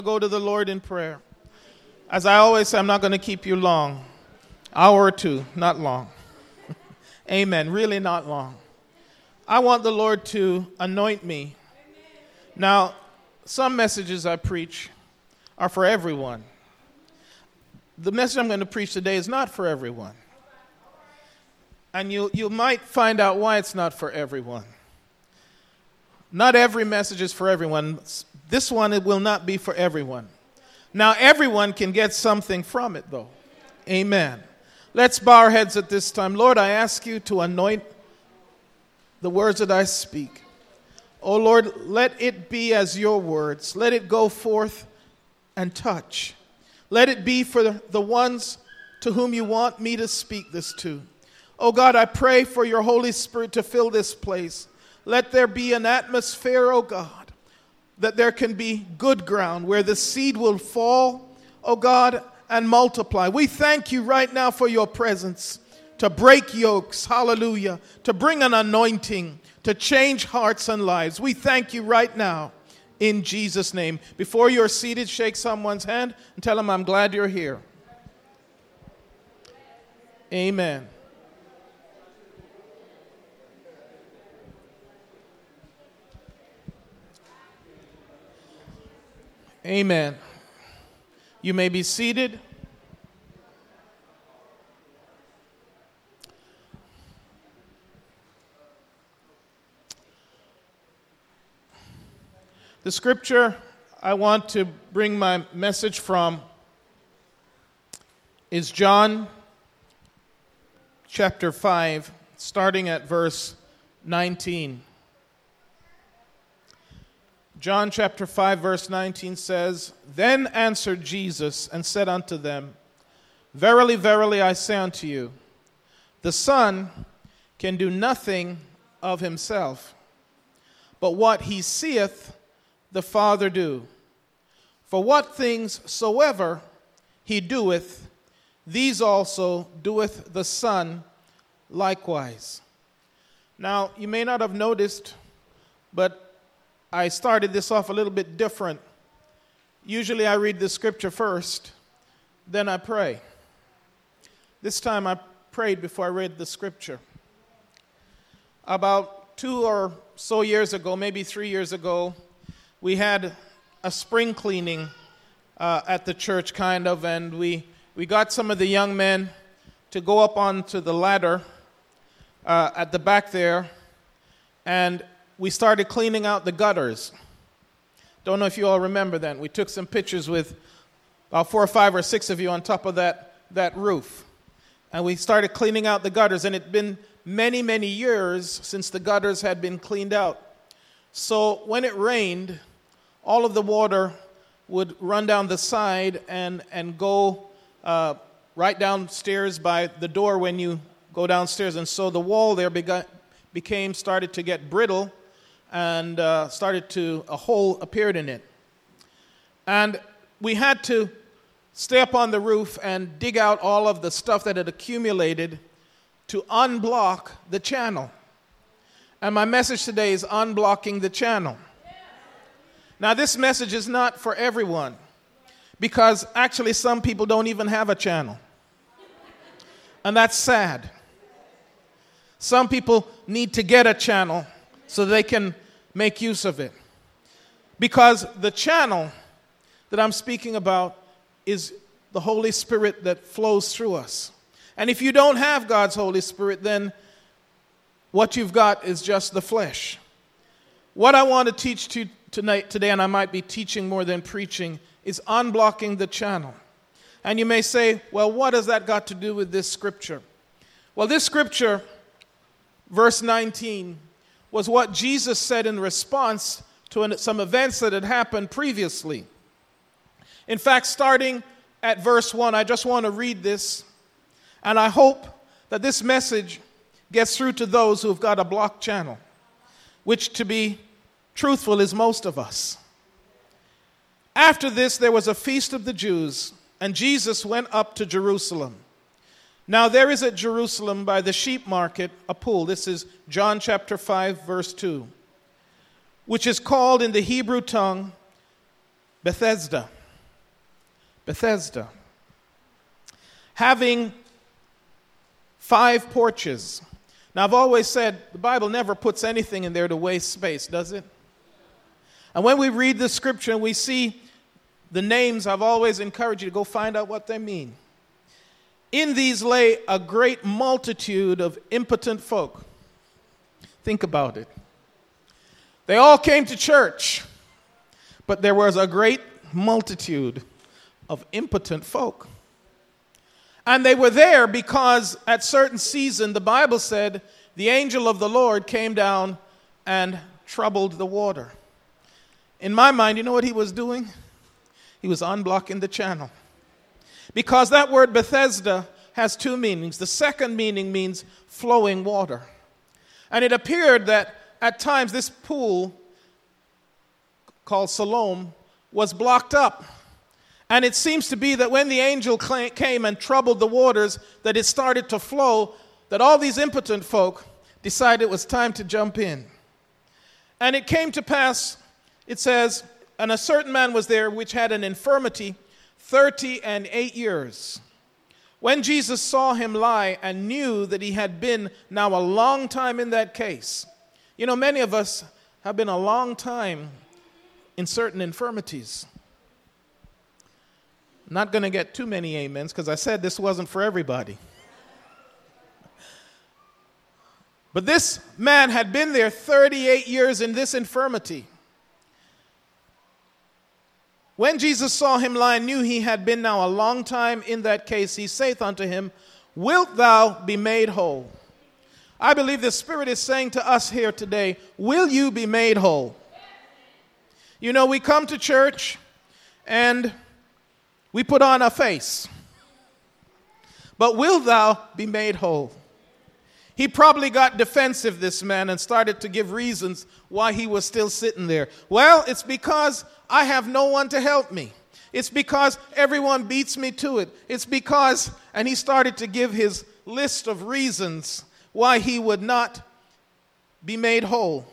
Go to the Lord in prayer. As I always say, I'm not going to keep you long. Hour or two, not long. Amen. Really not long. I want the Lord to anoint me. Now, some messages I preach are for everyone. The message I'm going to preach today is not for everyone. And you might find out why it's not for everyone. Not every message is for everyone. This one, it will not be for everyone. Now, everyone can get something from it, though. Amen. Let's bow our heads at this time. Lord, I ask you to anoint the words that I speak. Oh, Lord, let it be as your words. Let it go forth and touch. Let it be for the ones to whom you want me to speak this to. Oh, God, I pray for your Holy Spirit to fill this place. Let there be an atmosphere, oh God, that there can be good ground where the seed will fall, oh God, and multiply. We thank you right now for your presence to break yokes, hallelujah, to bring an anointing, to change hearts and lives. We thank you right now in Jesus' name. Before you're seated, shake someone's hand and tell them, I'm glad you're here. Amen. Amen. You may be seated. The scripture I want to bring my message from is John chapter 5, starting at verse 19. John chapter 5, verse 19 says, Then answered Jesus and said unto them, Verily, verily, I say unto you, the Son can do nothing of himself, but what he seeth the Father do. For what things soever he doeth, these also doeth the Son likewise. Now, you may not have noticed, but I started this off a little bit different. Usually I read the scripture first, then I pray. This time I prayed before I read the scripture. About 2 or so years ago, maybe 3 years ago, we had a spring cleaning at the church, kind of, and we got some of the young men to go up onto the ladder at the back there, and we started cleaning out the gutters. Don't know if you all remember that. We took some pictures with about 4 or 5 or 6 of you on top of that roof. And we started cleaning out the gutters. And it had been many, many years since the gutters had been cleaned out. So when it rained, all of the water would run down the side and go right downstairs by the door when you go downstairs. And so the wall there started to get brittle, and a hole appeared in it. And we had to stay up on the roof and dig out all of the stuff that had accumulated to unblock the channel. And my message today is unblocking the channel. Now, this message is not for everyone, because actually some people don't even have a channel. And that's sad. Some people need to get a channel so they can make use of it. Because the channel that I'm speaking about is the Holy Spirit that flows through us. And if you don't have God's Holy Spirit, then what you've got is just the flesh. What I want to teach to today, and I might be teaching more than preaching, is unblocking the channel. And you may say, well, what has that got to do with this scripture? Well, this scripture, verse 19, was what Jesus said in response to some events that had happened previously. In fact, starting at verse 1, I just want to read this, and I hope that this message gets through to those who've got a blocked channel, which, to be truthful, is most of us. After this, there was a feast of the Jews, and Jesus went up to Jerusalem. Now there is at Jerusalem by the sheep market a pool. This is John chapter 5, verse 2, which is called in the Hebrew tongue Bethesda. Bethesda. Having 5 porches. Now, I've always said the Bible never puts anything in there to waste space, does it? And when we read the scripture and we see the names, I've always encouraged you to go find out what they mean. In these lay a great multitude of impotent folk. Think about it. They all came to church, but there was a great multitude of impotent folk. And they were there because at certain season, the Bible said, the angel of the Lord came down and troubled the water. In my mind, you know what he was doing? He was unblocking the channel. Because that word Bethesda has 2 meanings. The second meaning means flowing water. And it appeared that at times this pool, called Siloam, was blocked up. And it seems to be that when the angel came and troubled the waters, that it started to flow, that all these impotent folk decided it was time to jump in. And it came to pass, it says, and a certain man was there which had an infirmity 38 years. When Jesus saw him lie and knew that he had been now a long time in that case. You know, many of us have been a long time in certain infirmities. I'm not going to get too many amens because I said this wasn't for everybody. But this man had been there 38 years in this infirmity. When Jesus saw him lie and knew he had been now a long time in that case, he saith unto him, Wilt thou be made whole? I believe the Spirit is saying to us here today, will you be made whole? You know, we come to church and we put on a face. But will thou be made whole? He probably got defensive, this man, and started to give reasons why he was still sitting there. Well, it's because I have no one to help me. It's because everyone beats me to it. It's because, and he started to give his list of reasons why he would not be made whole.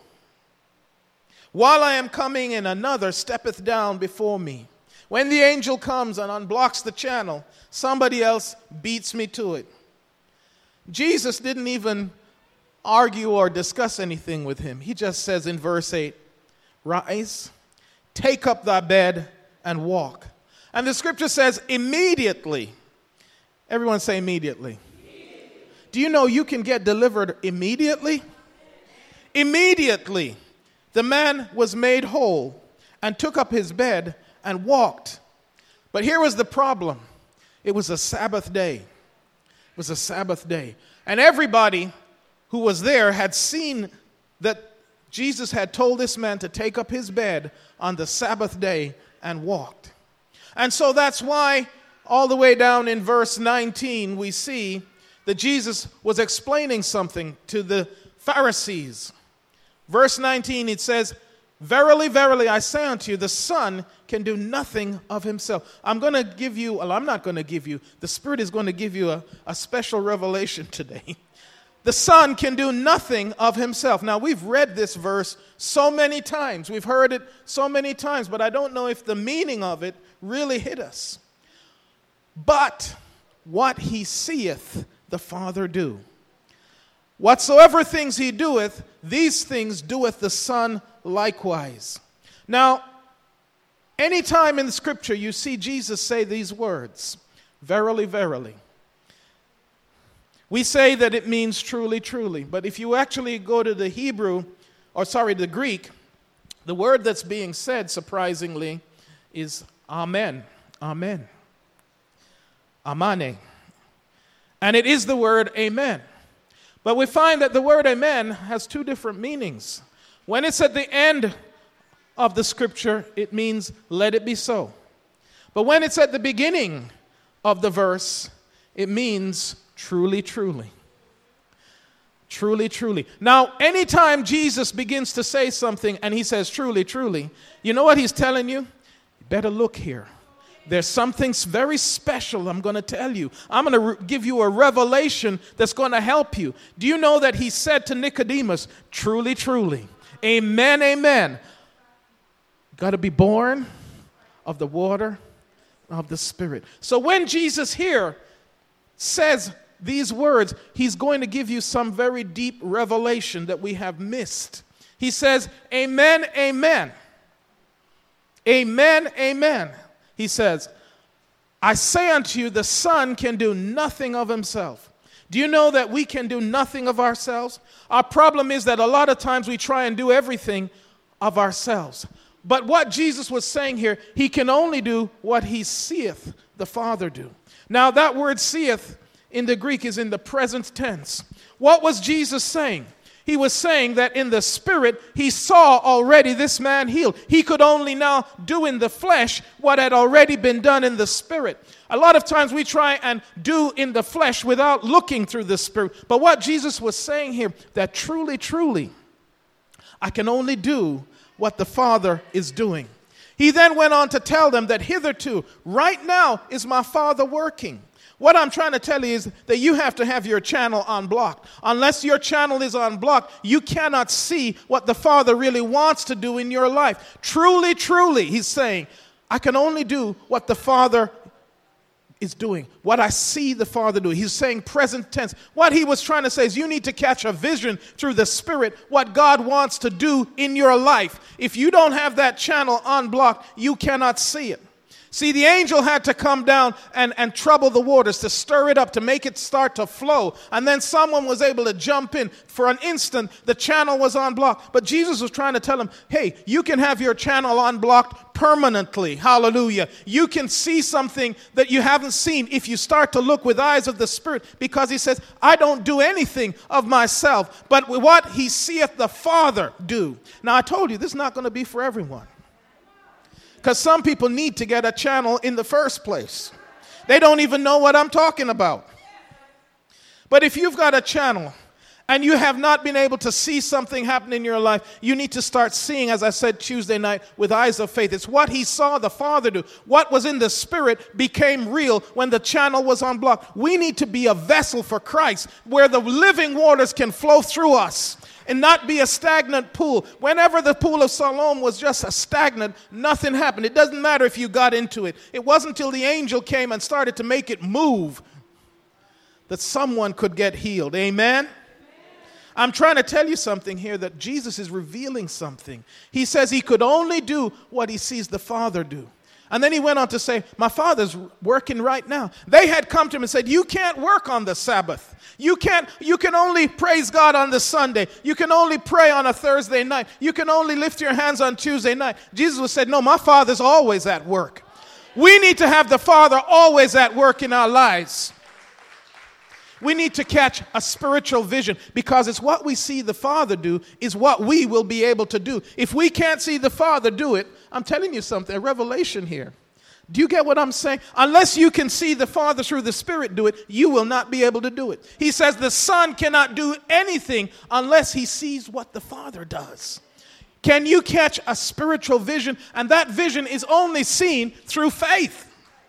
While I am coming, and another steppeth down before me. When the angel comes and unblocks the channel, somebody else beats me to it. Jesus didn't even argue or discuss anything with him. He just says in verse 8, Rise, take up thy bed, and walk. And the scripture says immediately. Everyone say immediately. Do you know you can get delivered immediately? Immediately, the man was made whole and took up his bed and walked. But here was the problem. It was a Sabbath day. It was a Sabbath day. And everybody who was there had seen that Jesus had told this man to take up his bed on the Sabbath day and walked. And so that's why all the way down in verse 19 we see that Jesus was explaining something to the Pharisees. Verse 19, it says, Verily, verily, I say unto you, the Son can do nothing of himself. I'm not going to give you, the Spirit is going to give you a special revelation today. The Son can do nothing of himself. Now, we've read this verse so many times. We've heard it so many times, but I don't know if the meaning of it really hit us. But what he seeth the Father do. Whatsoever things he doeth, these things doeth the Son likewise. Now, anytime in the scripture you see Jesus say these words, verily, verily, we say that it means truly, truly. But if you actually go to the the Greek, the word that's being said, surprisingly, is amen. Amen. Amane. And it is the word amen. But we find that the word amen has 2 different meanings. When it's at the end of the scripture, it means let it be so. But when it's at the beginning of the verse, it means truly, truly. Truly, truly. Now, anytime Jesus begins to say something and he says truly, truly, you know what he's telling you? You better look here. There's something very special I'm going to tell you. I'm going to give you a revelation that's going to help you. Do you know that he said to Nicodemus, truly, truly, amen, amen. Got to be born of the water, of the Spirit. So when Jesus here says these words, he's going to give you some very deep revelation that we have missed. He says, amen, amen. Amen, amen. He says, I say unto you, the Son can do nothing of himself. Do you know that we can do nothing of ourselves? Our problem is that a lot of times we try and do everything of ourselves. But what Jesus was saying here, he can only do what he seeth the Father do. Now that word seeth in the Greek is in the present tense. What was Jesus saying? He was saying that in the Spirit, he saw already this man healed. He could only now do in the flesh what had already been done in the Spirit. A lot of times we try and do in the flesh without looking through the Spirit. But what Jesus was saying here, that truly, truly, I can only do what the Father is doing. He then went on to tell them that hitherto, right now, is my Father working. What I'm trying to tell you is that you have to have your channel unblocked. Unless your channel is unblocked, you cannot see what the Father really wants to do in your life. Truly, truly, he's saying, I can only do what the Father is doing, what I see the Father do. He's saying present tense. What he was trying to say is you need to catch a vision through the Spirit, what God wants to do in your life. If you don't have that channel unblocked, you cannot see it. See, the angel had to come down and trouble the waters, to stir it up, to make it start to flow. And then someone was able to jump in. For an instant, the channel was unblocked. But Jesus was trying to tell him, hey, you can have your channel unblocked permanently. Hallelujah. You can see something that you haven't seen if you start to look with eyes of the Spirit. Because he says, I don't do anything of myself, but what he seeth the Father do. Now, I told you, this is not going to be for everyone. Because some people need to get a channel in the first place. They don't even know what I'm talking about. But if you've got a channel and you have not been able to see something happen in your life, you need to start seeing, as I said Tuesday night, with eyes of faith. It's what he saw the Father do. What was in the Spirit became real when the channel was unblocked. We need to be a vessel for Christ where the living waters can flow through us and not be a stagnant pool. Whenever the pool of Siloam was just a stagnant, nothing happened. It doesn't matter if you got into it. It wasn't until the angel came and started to make it move that someone could get healed. Amen? I'm trying to tell you something here, that Jesus is revealing something. He says he could only do what he sees the Father do. And then he went on to say, my Father's working right now. They had come to him and said, you can't work on the Sabbath. You can only praise God on the Sunday. You can only pray on a Thursday night. You can only lift your hands on Tuesday night. Jesus said, no, my Father's always at work. We need to have the Father always at work in our lives. We need to catch a spiritual vision, because it's what we see the Father do is what we will be able to do. If we can't see the Father do it, I'm telling you something, a revelation here. Do you get what I'm saying? Unless you can see the Father through the Spirit do it, you will not be able to do it. He says the Son cannot do anything unless he sees what the Father does. Can you catch a spiritual vision? And that vision is only seen through faith.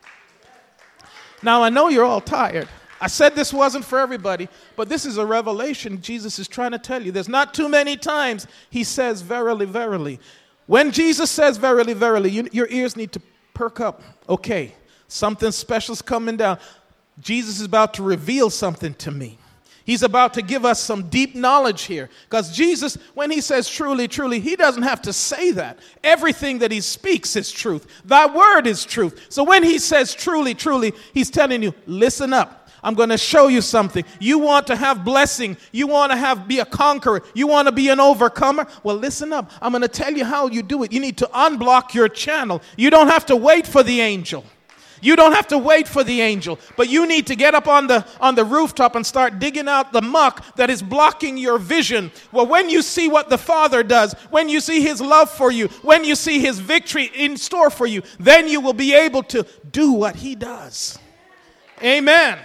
Now, I know you're all tired. I said this wasn't for everybody, but this is a revelation Jesus is trying to tell you. There's not too many times he says, verily, verily. When Jesus says, verily, verily, your ears need to perk up. Okay, something special's coming down. Jesus is about to reveal something to me. He's about to give us some deep knowledge here. Because Jesus, when he says truly, truly, he doesn't have to say that. Everything that he speaks is truth. Thy word is truth. So when he says truly, truly, he's telling you, listen up. I'm going to show you something. You want to have blessing. You want to be a conqueror. You want to be an overcomer. Well, listen up. I'm going to tell you how you do it. You need to unblock your channel. You don't have to wait for the angel. You don't have to wait for the angel. But you need to get up on the rooftop and start digging out the muck that is blocking your vision. Well, when you see what the Father does, when you see his love for you, when you see his victory in store for you, then you will be able to do what he does. Amen.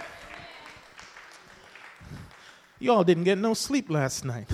You all didn't get no sleep last night.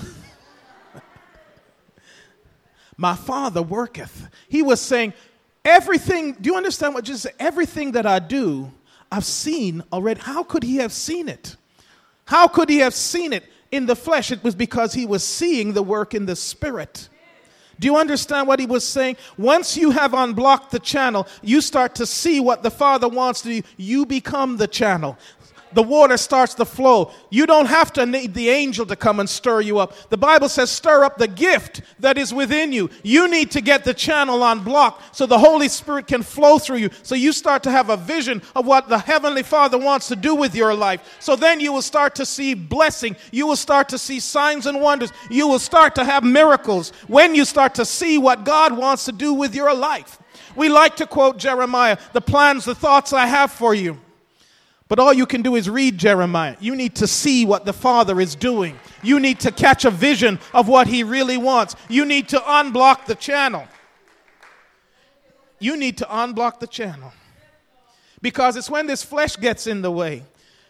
My Father worketh. He was saying, everything, do you understand what Jesus said? Everything that I do, I've seen already. How could he have seen it? How could he have seen it in the flesh? It was because he was seeing the work in the Spirit. Do you understand what he was saying? Once you have unblocked the channel, you start to see what the Father wants to do. You become the channel. The water starts to flow. You don't have to need the angel to come and stir you up. The Bible says stir up the gift that is within you. You need to get the channel unblocked so the Holy Spirit can flow through you. So you start to have a vision of what the Heavenly Father wants to do with your life. So then you will start to see blessing. You will start to see signs and wonders. You will start to have miracles when you start to see what God wants to do with your life. We like to quote Jeremiah, the plans, the thoughts I have for you. But all you can do is read Jeremiah. You need to see what the Father is doing. You need to catch a vision of what he really wants. You need to unblock the channel. You need to unblock the channel. Because it's when this flesh gets in the way.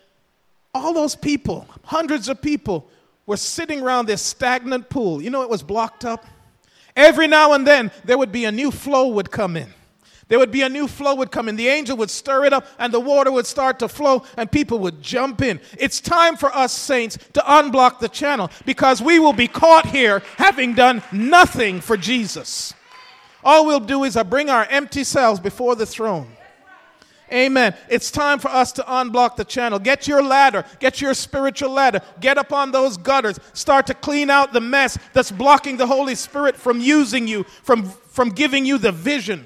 All those people, hundreds of people, were sitting around this stagnant pool. You know, it was blocked up. Every now and then, there would be a new flow would come in. There would be a new flow would come in. The angel would stir it up and the water would start to flow and people would jump in. It's time for us saints to unblock the channel because we will be caught here having done nothing for Jesus. All we'll do is bring our empty selves before the throne. Amen. It's time for us to unblock the channel. Get your ladder. Get your spiritual ladder. Get up on those gutters. Start to clean out the mess that's blocking the Holy Spirit from using you, from giving you the vision.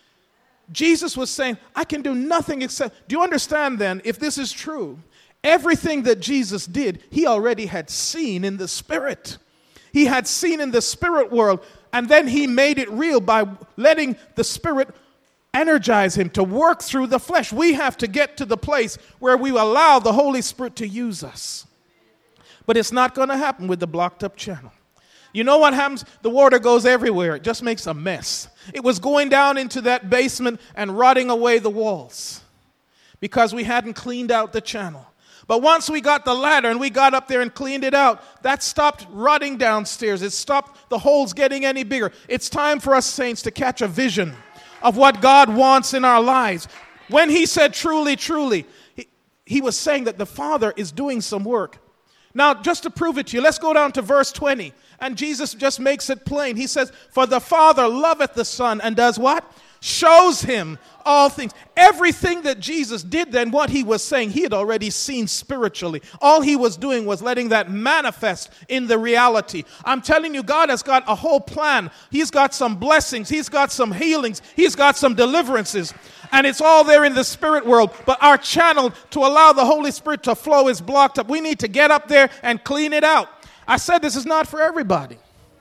Jesus was saying, I can do nothing except... Do you understand then, if this is true, everything that Jesus did, he already had seen in the Spirit. He had seen in the spirit world, and then he made it real by letting the Spirit energize him to work through the flesh. We have to get to the place where we allow the Holy Spirit to use us. But it's not going to happen with the blocked up channel. You know what happens? The water goes everywhere. It just makes a mess. It was going down into that basement and rotting away the walls because we hadn't cleaned out the channel. But once we got the ladder and we got up there and cleaned it out, that stopped rotting downstairs. It stopped the holes getting any bigger. It's time for us saints to catch a vision of what God wants in our lives. When he said truly, truly, he was saying that the Father is doing some work. Now, just to prove it to you, let's go down to verse 20. And Jesus just makes it plain. He says, for the Father loveth the Son and does what? Shows him all things. Everything that Jesus did then, what he was saying, he had already seen spiritually. All he was doing was letting that manifest in the reality. I'm telling you, God has got a whole plan. He's got some blessings. He's got some healings. He's got some deliverances. And it's all there in the spirit world. But our channel to allow the Holy Spirit to flow is blocked up. We need to get up there and clean it out. I said this is not for everybody.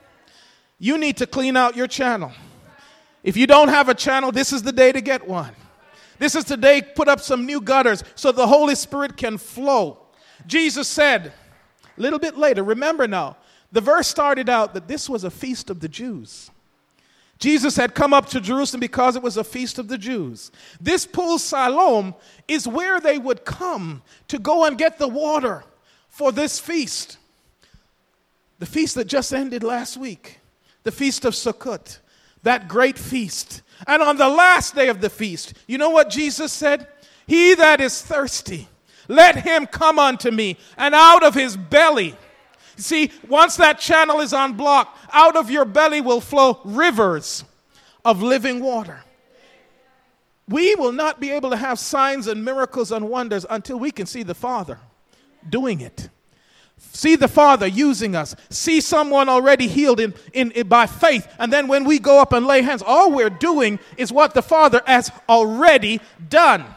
You need to clean out your channel. If you don't have a channel, this is the day to get one. This is the day to put up some new gutters so the Holy Spirit can flow. Jesus said, a little bit later, remember now, the verse started out that this was a feast of the Jews. Jesus had come up to Jerusalem because it was a feast of the Jews. This pool Siloam is where they would come to go and get the water for this feast. The feast that just ended last week. The feast of Sukkot. That great feast. And on the last day of the feast, you know what Jesus said? He that is thirsty, let him come unto me, and out of his belly. See, once that channel is unblocked, out of your belly will flow rivers of living water. We will not be able to have signs and miracles and wonders until we can see the Father doing it. See the Father using us. See someone already healed in by faith. And then when we go up and lay hands, all we're doing is what the Father has already done.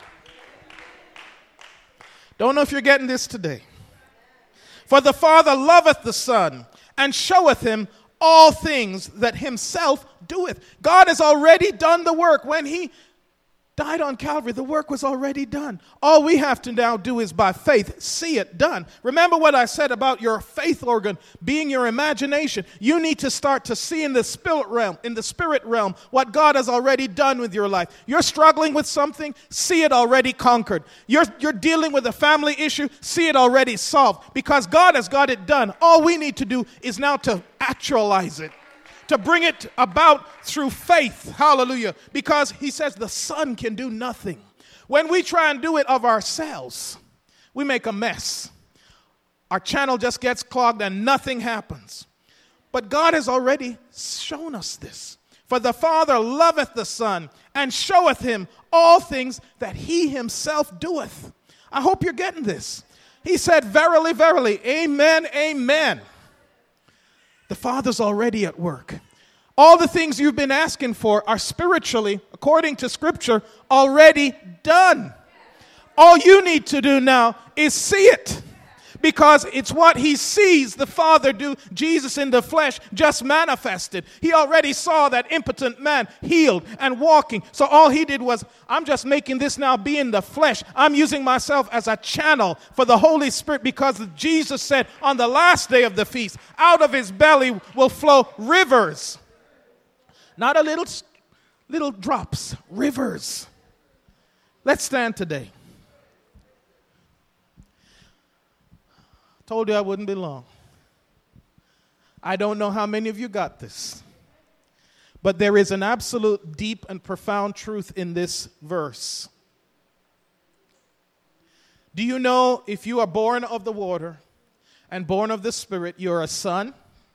Don't know if you're getting this today. For the Father loveth the Son, and showeth him all things that himself doeth. God has already done the work. When he died on Calvary, the work was already done. All we have to now do is by faith see it done. Remember what I said about your faith organ being your imagination. You need to start to see in the spirit realm, what God has already done with your life. You're struggling with something, see it already conquered. You're dealing with a family issue, see it already solved. Because God has got it done. All we need to do is now to actualize it. To bring it about through faith. Hallelujah. Because he says the Son can do nothing. When we try and do it of ourselves, we make a mess. Our channel just gets clogged and nothing happens. But God has already shown us this. For the Father loveth the Son, and showeth him all things that he himself doeth. I hope you're getting this. He said, verily, verily, amen, amen. The Father's already at work. All the things you've been asking for are spiritually, according to Scripture, already done. All you need to do now is see it. Because it's what he sees the Father do, Jesus in the flesh, just manifested. He already saw that impotent man healed and walking. So all he did was, I'm just making this now be in the flesh. I'm using myself as a channel for the Holy Spirit, because Jesus said on the last day of the feast, out of his belly will flow rivers. Not a little drops, rivers. Let's stand today. Told you I wouldn't be long. I don't know how many of you got this, but there is an absolute deep and profound truth in this verse. Do you know if you are born of the water and born of the Spirit, you're a son?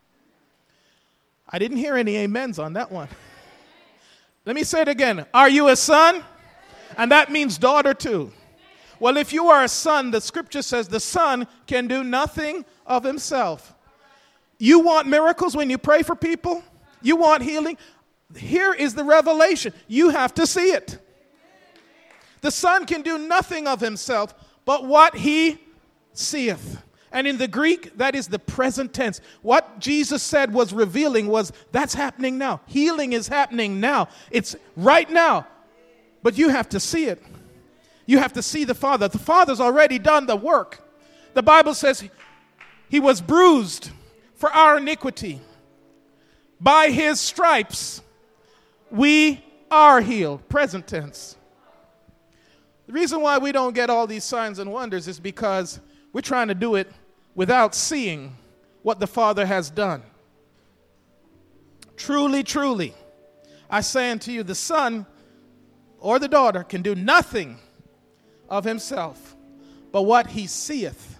I didn't hear any amens on that one. Let me say it again. Are you a son? And that means daughter too. Well, if you are a son, the Scripture says the son can do nothing of himself. You want miracles when you pray for people? You want healing? Here is the revelation. You have to see it. The son can do nothing of himself but what he seeth. And in the Greek, that is the present tense. What Jesus said was revealing was that's happening now. Healing is happening now. It's right now. But you have to see it. You have to see the Father. The Father's already done the work. The Bible says he was bruised for our iniquity. By his stripes, we are healed. Present tense. The reason why we don't get all these signs and wonders is because we're trying to do it without seeing what the Father has done. Truly, truly, I say unto you, the Son or the daughter can do nothing of himself, but what he seeth.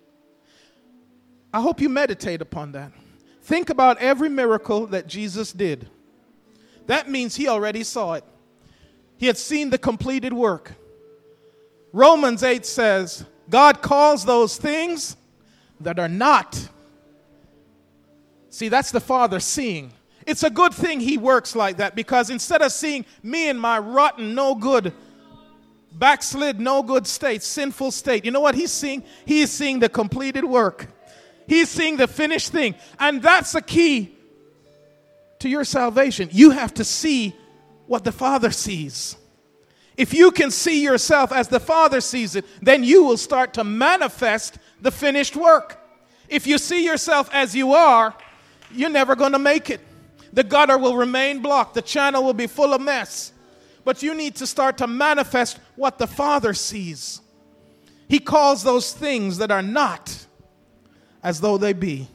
I hope you meditate upon that. Think about every miracle that Jesus did. That means he already saw it. He had seen the completed work. Romans 8 says, God calls those things that are not. See, that's the Father seeing. It's a good thing he works like that, because instead of seeing me in my rotten, no good, backslid, no good state, sinful state, you know what he's seeing? He is seeing the completed work. He's seeing the finished thing. And that's the key to your salvation. You have to see what the Father sees. If you can see yourself as the Father sees it, then you will start to manifest the finished work. If you see yourself as you are, you're never going to make it. The gutter will remain blocked. The channel will be full of mess. But you need to start to manifest what the Father sees. He calls those things that are not as though they be.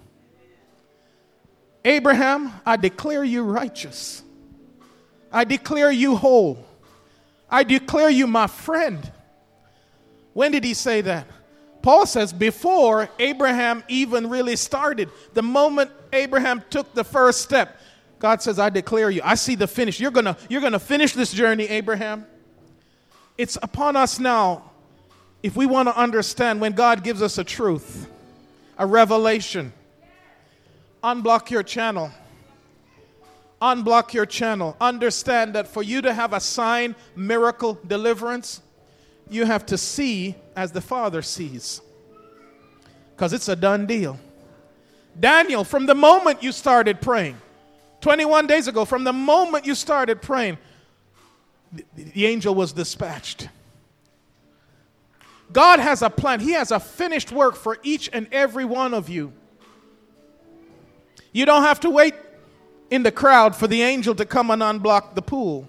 Abraham, I declare you righteous. I declare you whole. I declare you my friend. When did he say that? Paul says before Abraham even really started. The moment Abraham took the first step, God says, I declare you. I see the finish. You're gonna finish this journey, Abraham. It's upon us now, if we want to understand when God gives us a truth, a revelation. Unblock your channel. Unblock your channel. Understand that for you to have a sign, miracle, deliverance, you have to see as the Father sees. Because it's a done deal. Daniel, from the moment you started praying, 21 days ago, from the moment you started praying, the angel was dispatched. God has a plan. He has a finished work for each and every one of you. You don't have to wait in the crowd for the angel to come and unblock the pool.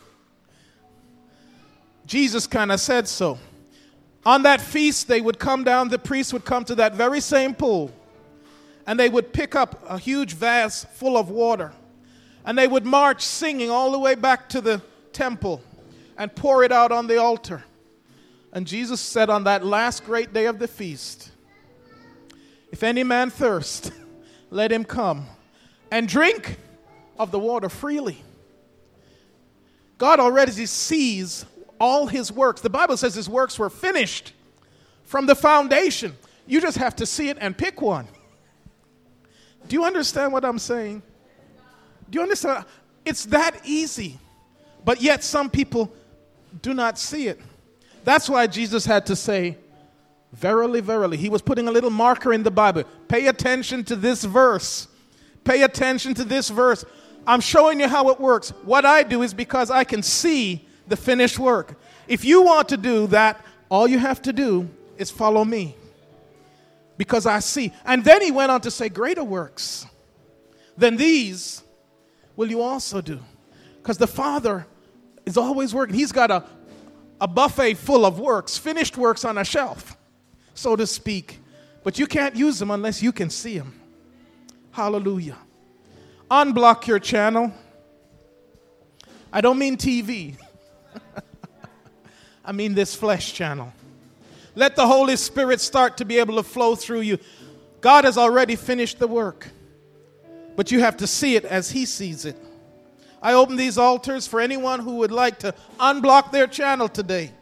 Jesus kind of said so. On that feast, they would come down, the priest would come to that very same pool, and they would pick up a huge vase full of water, and they would march singing all the way back to the temple and pour it out on the altar. And Jesus said on that last great day of the feast, if any man thirst, let him come and drink of the water freely. God already sees all his works. The Bible says his works were finished from the foundation. You just have to see it and pick one. Do you understand what I'm saying? Do you understand? It's that easy. But yet some people do not see it. That's why Jesus had to say, verily, verily. He was putting a little marker in the Bible. Pay attention to this verse. Pay attention to this verse. I'm showing you how it works. What I do is because I can see the finished work. If you want to do that, all you have to do is follow me. Because I see. And then he went on to say, greater works than these will you also do. Because the Father is always working. He's got a buffet full of works, finished works on a shelf, so to speak. But you can't use them unless you can see them. Hallelujah. Unblock your channel. I don't mean TV. I mean this flesh channel. Let the Holy Spirit start to be able to flow through you. God has already finished the work, but you have to see it as he sees it. I open these altars for anyone who would like to unblock their channel today.